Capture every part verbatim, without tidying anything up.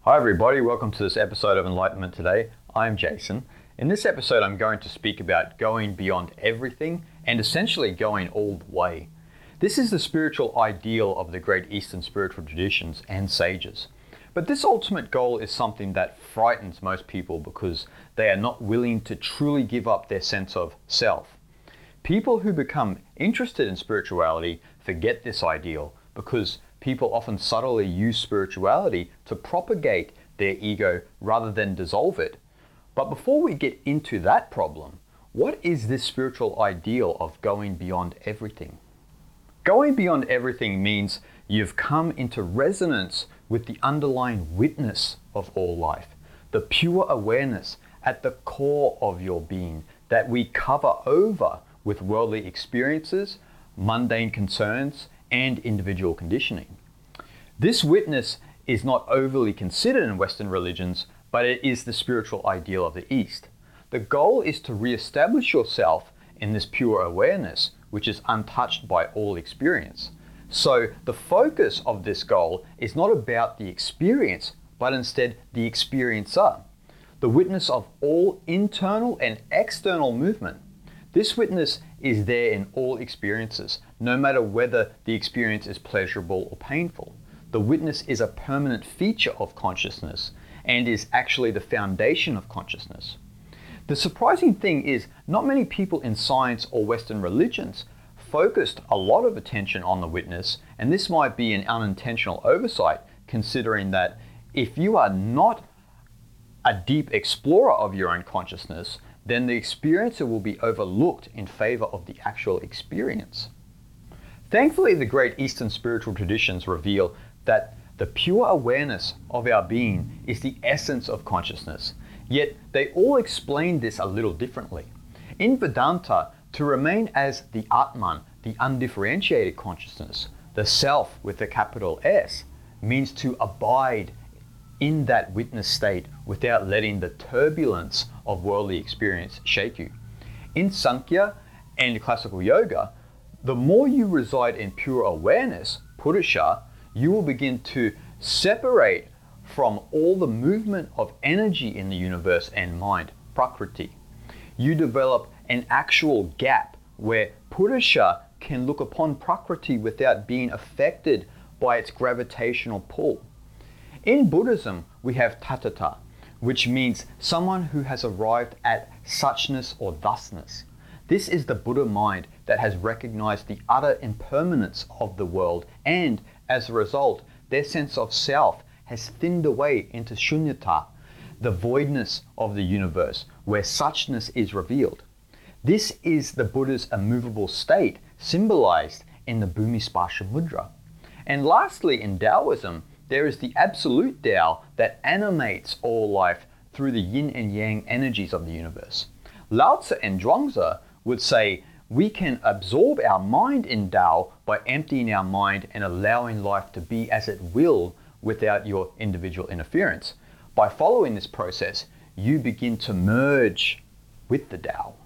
Hi everybody, welcome to this episode of Enlightenment Today. I'm Jason. In this episode I'm going to speak about going beyond everything and essentially going all the way. This is the spiritual ideal of the great Eastern spiritual traditions and sages. But this ultimate goal is something that frightens most people because they are not willing to truly give up their sense of self. People who become interested in spirituality forget this ideal because people often subtly use spirituality to propagate their ego rather than dissolve it. But before we get into that problem, what is this spiritual ideal of going beyond everything? Going beyond everything means you've come into resonance with the underlying witness of all life, the pure awareness at the core of your being that we cover over with worldly experiences, mundane concerns, and individual conditioning. This witness is not overly considered in Western religions, but it is the spiritual ideal of the East. The goal is to re-establish yourself in this pure awareness, which is untouched by all experience. So the focus of this goal is not about the experience, but instead the experiencer, the witness of all internal and external movement. This witness is there in all experiences, no matter whether the experience is pleasurable or painful. The witness is a permanent feature of consciousness and is actually the foundation of consciousness. The surprising thing is not many people in science or Western religions focused a lot of attention on the witness, and this might be an unintentional oversight considering that if you are not a deep explorer of your own consciousness, then the experiencer will be overlooked in favor of the actual experience. Thankfully, the great Eastern spiritual traditions reveal that the pure awareness of our being is the essence of consciousness, yet they all explain this a little differently. In Vedanta, to remain as the Atman, the undifferentiated consciousness, the self with the capital S, means to abide in that witness state without letting the turbulence of worldly experience shake you. In Sankhya and classical yoga, the more you reside in pure awareness, Purusha, you will begin to separate from all the movement of energy in the universe and mind, Prakriti. You develop an actual gap where Purusha can look upon Prakriti without being affected by its gravitational pull. In Buddhism, we have Tathata, which means someone who has arrived at suchness or thusness. This is the Buddha mind that has recognized the utter impermanence of the world, and as a result, their sense of self has thinned away into shunyata, the voidness of the universe, where suchness is revealed. This is the Buddha's immovable state, symbolized in the Bhumisparsha Mudra. And lastly, in Taoism, there is the absolute Tao that animates all life through the yin and yang energies of the universe. Lao Tzu and Zhuangzi would say, we can absorb our mind in Tao by emptying our mind and allowing life to be as it will without your individual interference. By following this process, you begin to merge with the Tao.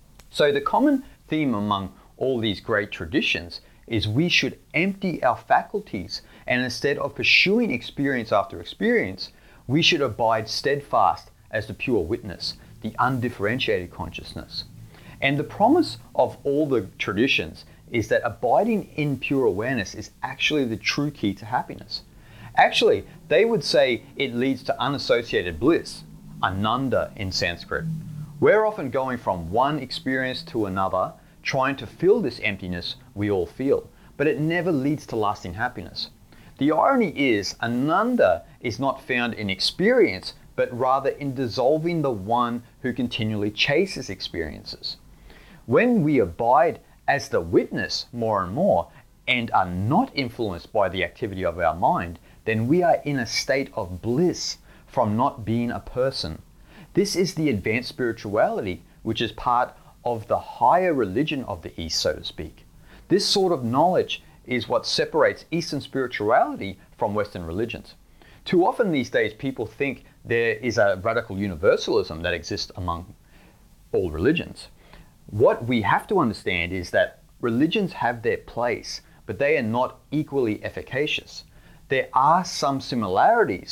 So the common theme among all these great traditions is we should empty our faculties, and instead of pursuing experience after experience, we should abide steadfast as the pure witness, the undifferentiated consciousness. And the promise of all the traditions is that abiding in pure awareness is actually the true key to happiness. Actually, they would say it leads to unassociated bliss, ananda in Sanskrit. We're often going from one experience to another, trying to fill this emptiness we all feel, but it never leads to lasting happiness. The irony is, ananda is not found in experience, but rather in dissolving the one who continually chases experiences. When we abide as the witness more and more and are not influenced by the activity of our mind, then we are in a state of bliss from not being a person. This is the advanced spirituality, which is part of the higher religion of the East, so to speak. This sort of knowledge is what separates Eastern spirituality from Western religions. Too often these days, people think there is a radical universalism that exists among all religions. What we have to understand is that religions have their place, but they are not equally efficacious. There are some similarities,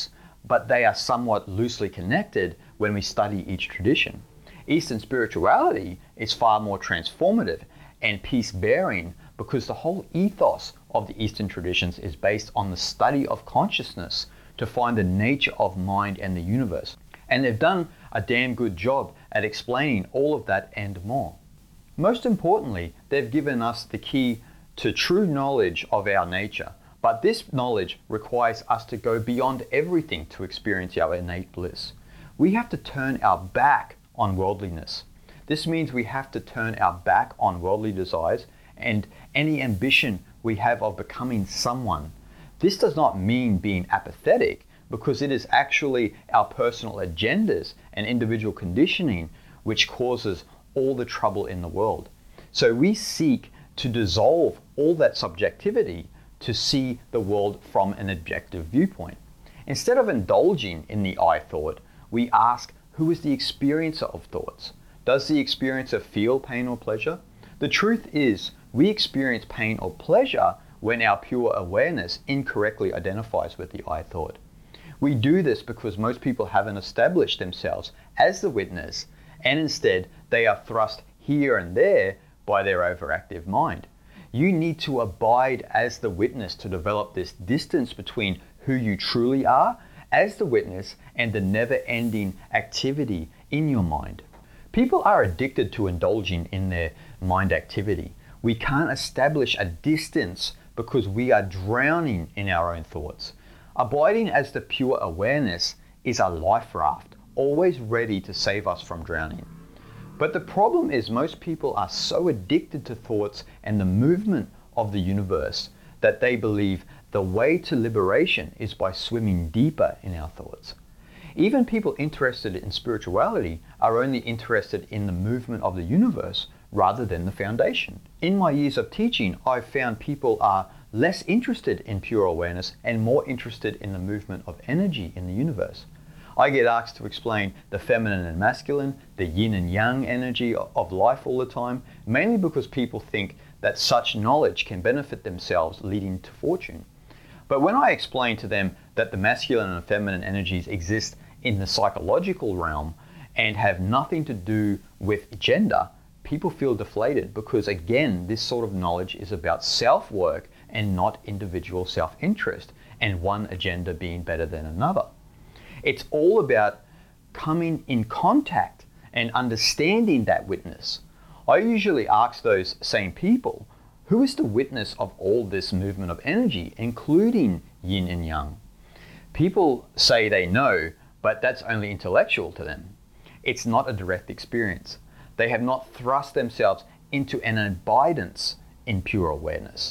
but they are somewhat loosely connected when we study each tradition. Eastern spirituality is far more transformative and peace-bearing because the whole ethos of the Eastern traditions is based on the study of consciousness to find the nature of mind and the universe. And they've done a damn good job at explaining all of that and more. Most importantly, they've given us the key to true knowledge of our nature. But this knowledge requires us to go beyond everything to experience our innate bliss. We have to turn our back on worldliness. This means we have to turn our back on worldly desires and any ambition we have of becoming someone. This does not mean being apathetic, because it is actually our personal agendas and individual conditioning which causes all the trouble in the world. So we seek to dissolve all that subjectivity to see the world from an objective viewpoint. Instead of indulging in the I thought, we ask, who is the experiencer of thoughts? Does the experiencer feel pain or pleasure? The truth is, we experience pain or pleasure when our pure awareness incorrectly identifies with the I thought. We do this because most people haven't established themselves as the witness, and instead they are thrust here and there by their overactive mind. You need to abide as the witness to develop this distance between who you truly are as the witness and the never-ending activity in your mind. People are addicted to indulging in their mind activity. We can't establish a distance because we are drowning in our own thoughts. Abiding as the pure awareness is a life raft, always ready to save us from drowning. But the problem is most people are so addicted to thoughts and the movement of the universe that they believe the way to liberation is by swimming deeper in our thoughts. Even people interested in spirituality are only interested in the movement of the universe rather than the foundation. In my years of teaching, I've found people are less interested in pure awareness and more interested in the movement of energy in the universe. I get asked to explain the feminine and masculine, the yin and yang energy of life all the time, mainly because people think that such knowledge can benefit themselves, leading to fortune. But when I explain to them that the masculine and feminine energies exist in the psychological realm and have nothing to do with gender, people feel deflated because, again, this sort of knowledge is about self-work and not individual self-interest, and one agenda being better than another. It's all about coming in contact and understanding that witness. I usually ask those same people, who is the witness of all this movement of energy, including yin and yang? People say they know, but that's only intellectual to them. It's not a direct experience. They have not thrust themselves into an abidance in pure awareness.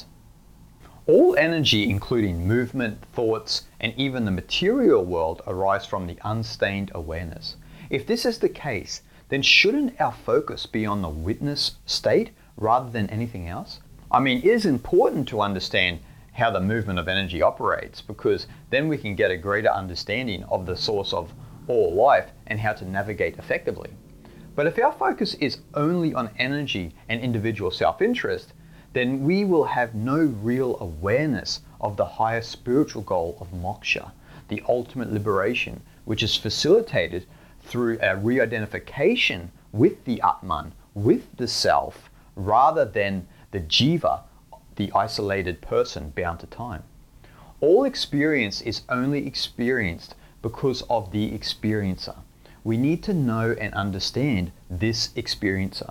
All energy, including movement, thoughts, and even the material world, arise from the unstained awareness. If this is the case, then shouldn't our focus be on the witness state rather than anything else? I mean, it is important to understand how the movement of energy operates, because then we can get a greater understanding of the source of all life and how to navigate effectively. But if our focus is only on energy and individual self-interest, then we will have no real awareness of the higher spiritual goal of moksha, the ultimate liberation, which is facilitated through a re-identification with the Atman, with the self, rather than the jiva, the isolated person bound to time. All experience is only experienced because of the experiencer. We need to know and understand this experiencer.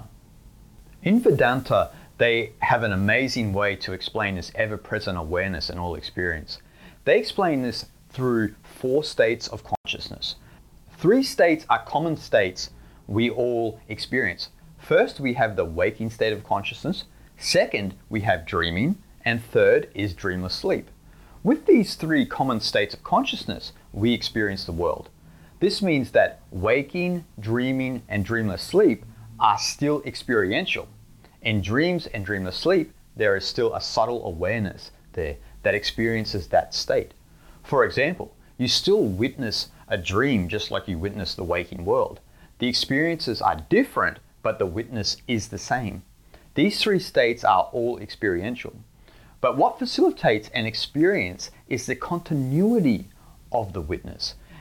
In Vedanta, they have an amazing way to explain this ever-present awareness in all experience. They explain this through four states of consciousness. Three states are common states we all experience. First, we have the waking state of consciousness. Second, we have dreaming. And third is dreamless sleep. With these three common states of consciousness, we experience the world. This means that waking, dreaming, and dreamless sleep are still experiential. In dreams and dreamless sleep, there is still a subtle awareness there that experiences that state. For example, you still witness a dream just like you witness the waking world. The experiences are different, but the witness is the same. These three states are all experiential. But what facilitates an experience is the continuity of the witness.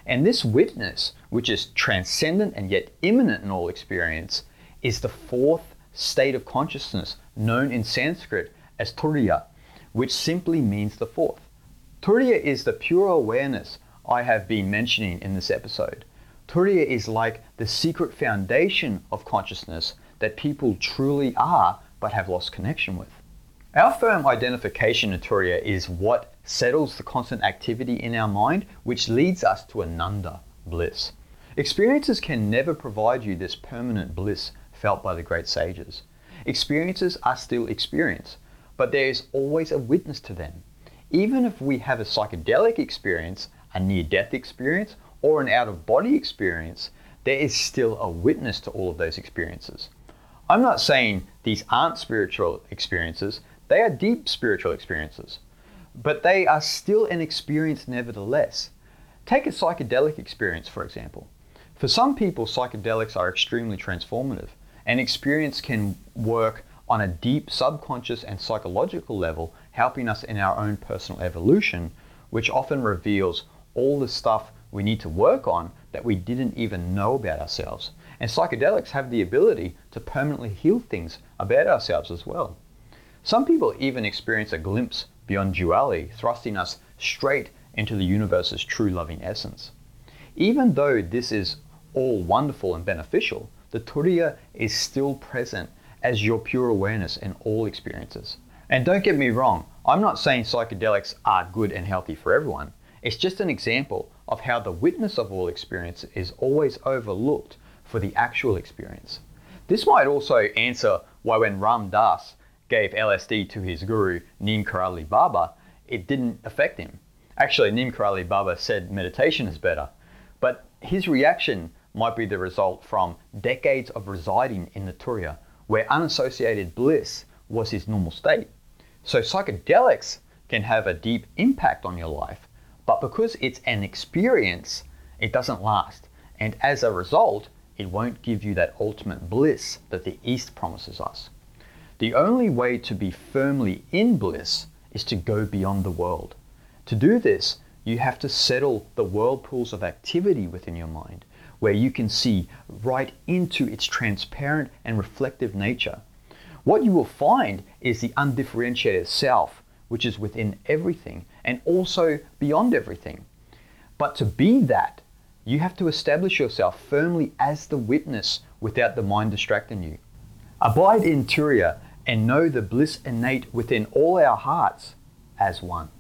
And this witness, which is transcendent and yet immanent in all experience, is the fourth state of consciousness known in Sanskrit as Turiya, which simply means the fourth. Turiya is the pure awareness I have been mentioning in this episode. Turiya is like the secret foundation of consciousness that people truly are but have lost connection with. Our firm identification in Turiya is what settles the constant activity in our mind, which leads us to Ananda, bliss. Experiences can never provide you this permanent bliss felt by the great sages. Experiences are still experience, but there is always a witness to them. Even if we have a psychedelic experience, a near-death experience, or an out-of-body experience, there is still a witness to all of those experiences. I'm not saying these aren't spiritual experiences, they are deep spiritual experiences, but they are still an experience nevertheless. Take a psychedelic experience, for example. For some people, psychedelics are extremely transformative, and experience can work on a deep subconscious and psychological level, helping us in our own personal evolution, which often reveals all the stuff we need to work on that we didn't even know about ourselves. And psychedelics have the ability to permanently heal things about ourselves as well. Some people even experience a glimpse beyond duality, thrusting us straight into the universe's true loving essence. Even though this is all wonderful and beneficial, the Turiya is still present as your pure awareness in all experiences. And don't get me wrong, I'm not saying psychedelics are good and healthy for everyone. It's just an example of how the witness of all experience is always overlooked for the actual experience. This might also answer why when Ram Dass gave L S D to his guru, Neem Karoli Baba, it didn't affect him. Actually, Neem Karoli Baba said meditation is better, but his reaction might be the result from decades of residing in the Turiya, where unassociated bliss was his normal state. So psychedelics can have a deep impact on your life, but because it's an experience, it doesn't last. And as a result, it won't give you that ultimate bliss that the East promises us. The only way to be firmly in bliss is to go beyond the world. To do this, you have to settle the whirlpools of activity within your mind, where you can see right into its transparent and reflective nature. What you will find is the undifferentiated self, which is within everything and also beyond everything. But to be that, you have to establish yourself firmly as the witness without the mind distracting you. Abide in Turiya and know the bliss innate within all our hearts as one.